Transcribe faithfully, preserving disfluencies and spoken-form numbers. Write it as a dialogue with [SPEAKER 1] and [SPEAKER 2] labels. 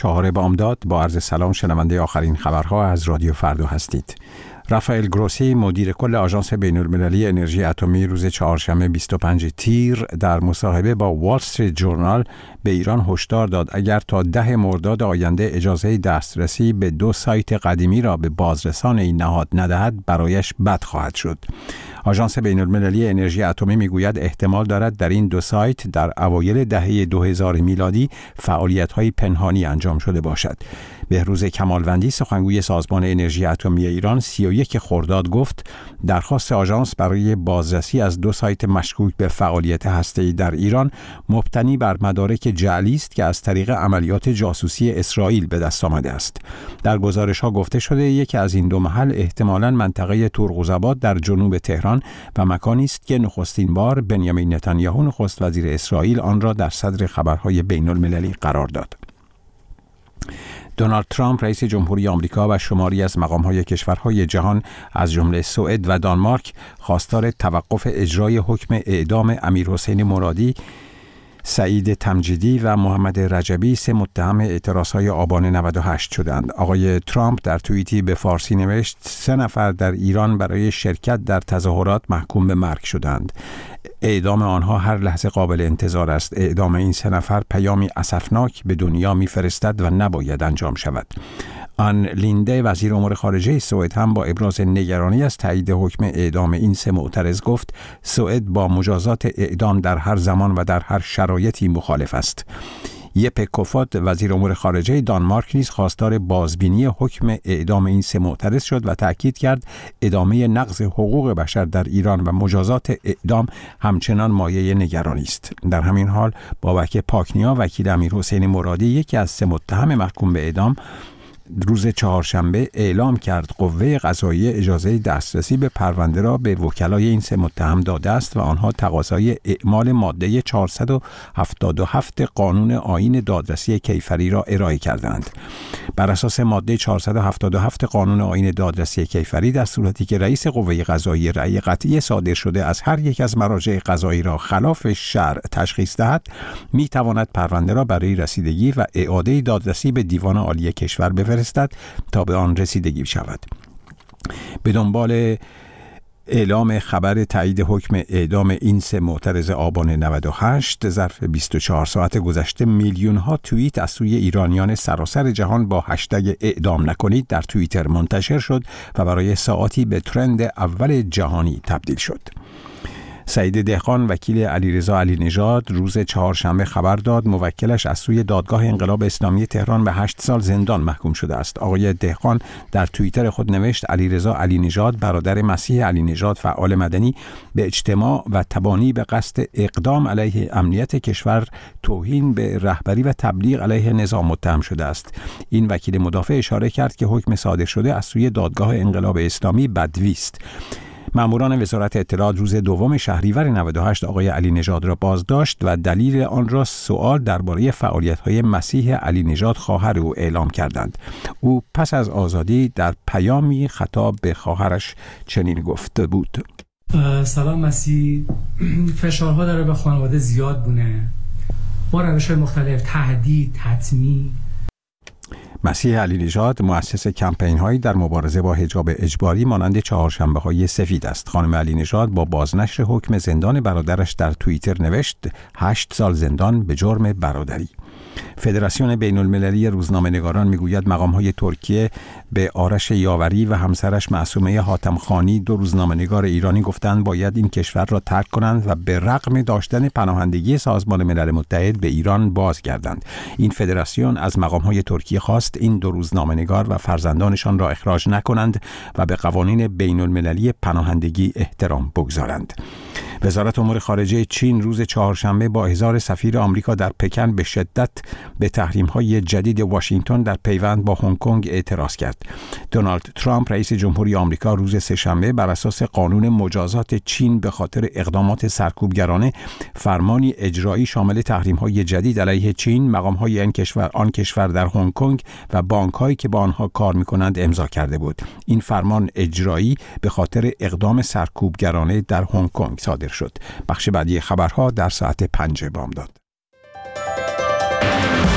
[SPEAKER 1] چهار بامداد با عرض سلام شنونده آخرین خبرها از رادیو فردا هستید. رافائل گروسی مدیر کل آژانس بین‌المللی انرژی اتمی روز چهارشنبه بیست و پنج تیر در مصاحبه با وال استریت جورنال به ایران هشدار داد اگر تا ده مرداد آینده اجازه دسترسی به دو سایت قدیمی را به بازرسان این نهاد ندهد برایش بد خواهد شد. آژانس بین‌المللی انرژی اتمی میگوید احتمال دارد در این دو سایت در اوایل دهه دو هزار میلادی فعالیت‌های پنهانی انجام شده باشد. بهروز کمالوندی سخنگوی سازمان انرژی اتمی ایران سی و یک خرداد گفت درخواست آژانس برای بازرسی از دو سایت مشکوک به فعالیت هسته‌ای در ایران مبتنی بر مدارک جعلی است که از طریق عملیات جاسوسی اسرائیل به دست آمده است. در گزارش‌ها گفته شده یکی از این دو محل احتمالاً منطقه تورغوزآباد در جنوب تهران و مکانی است که نخستین بار بنیامین نتانیاهو نخست وزیر اسرائیل آن را در صدر خبرهای بین‌المللی قرار داد. دونالد ترامپ رئیس جمهوری آمریکا و شماری از مقام‌های کشورهای جهان از جمله سوئد و دانمارک خواستار توقف اجرای حکم اعدام امیرحسین مرادی، سعید تمجیدی و محمد رجبی سه متهم اعتراضهای آبان نود و هشت شدند. آقای ترامپ در توییتی به فارسی نوشت سه نفر در ایران برای شرکت در تظاهرات محکوم به مرگ شدند. اعدام آنها هر لحظه قابل انتظار است. اعدام این سه نفر پیامی اسفناک به دنیا می‌فرستد و نباید انجام شود. آن لینده وزیر امور خارجه سوئد هم با ابراز نگرانی از تایید حکم اعدام این سه معترض گفت سوئد با مجازات اعدام در هر زمان و در هر شرایطی مخالف است. یپه کوفود وزیر امور خارجه دانمارک نیز خواستار بازبینی حکم اعدام این سه معترض شد و تاکید کرد ادامه نقض حقوق بشر در ایران و مجازات اعدام همچنان مایه نگرانی است. در همین حال بابک پاکنیا وکیل امیرحسین مرادی یکی از سه متهم محکوم به اعدام روز چهارشنبه اعلام کرد قوه قضاییه اجازه دسترسی به پرونده را به وکلای این سه متهم داده است و آنها تقاضای اعمال ماده چهارصد و هفتاد و هفت قانون آیین دادرسی کیفری را ارائه کردند. بر اساس ماده چهارصد و هفتاد و هفت قانون آیین دادرسی کیفری در صورتی که رئیس قوه قضاییه رأی قطعی صادر شده از هر یک از مراجع قضایی را خلاف شرع تشخیص دهد می تواند پرونده را برای رسیدگی و اعاده دادرسی به دیوان عالی کشور بفرستد تا به آن رسیدگی شود. به دنبال اعلام خبر تایید حکم اعدام این سه معترض آبان نود و هشت ظرف بیست و چهار ساعت گذشته میلیون ها توییت از سوی ایرانیان سراسر جهان با هشتگ اعدام نکنید در توییتر منتشر شد و برای ساعاتی به ترند اول جهانی تبدیل شد. سعید دهقان وکیل علیرضا علی نژاد روز چهارشنبه خبر داد موکلش از سوی دادگاه انقلاب اسلامی تهران به هشت سال زندان محکوم شده است. آقای دهقان در توییتر خود نوشت علیرضا علی نژاد برادر مسیح علی نژاد فعال مدنی به اجتماع و تبانی به قصد اقدام علیه امنیت کشور توهین به رهبری و تبلیغ علیه نظام متهم شده است. این وکیل مدافع اشاره کرد که حکم صادر شده از سوی دادگاه انقلاب اسلامی بدوی است. ماموران وزارت اطلاعات روز دوم شهریور نود و هشت آقای علی نژاد را بازداشت و دلیل آن را سؤال درباره فعالیت‌های مسیح علی نژاد خواهر او اعلام کردند. او پس از آزادی در پیامی خطاب به خواهرش چنین گفته بود:
[SPEAKER 2] سلام مسیح، فشارها داره به خانواده زیاد بونه با روش‌های مختلف، تهدید، تطمیع.
[SPEAKER 1] مسیح علی نژاد مؤسس کمپین‌هایی در مبارزه با حجاب اجباری مانند چهارشنبه‌های سفید است. خانم علی نژاد با بازنشر حکم زندان برادرش در توییتر نوشت هشت سال زندان به جرم برادری. فدراسیون بین‌المللی روزنامه‌نگاران میگوید مقام‌های ترکیه به آرش یاوری و همسرش معصومه حاتمخانی دو روزنامه‌نگار ایرانی گفتند باید این کشور را ترک کنند و به رغم داشتن پناهندگی سازمان ملل متحد به ایران بازگردند. این فدراسیون از مقام‌های ترکیه خواست این دو روزنامه‌نگار و فرزندانشان را اخراج نکنند و به قوانین بین‌المللی پناهندگی احترام بگذارند. وزارت امور خارجه چین روز چهارشنبه با احضار سفیر آمریکا در پکن به شدت به تحریم‌های جدید واشنگتن در پیوند با هنگ کنگ اعتراض کرد. دونالد ترامپ رئیس جمهوری آمریکا روز سه‌شنبه بر اساس قانون مجازات چین به خاطر اقدامات سرکوبگرانه فرمانی اجرایی شامل تحریم‌های جدید علیه چین، مقام‌های آن کشور آن کشور در هنگ کنگ و بانک‌هایی که با آنها کار می‌کنند امضا کرده بود. این فرمان اجرایی به خاطر اقدام سرکوبگرانه در هنگ کنگ صادر شد. بخش بعدی خبرها در ساعت پنج بامداد.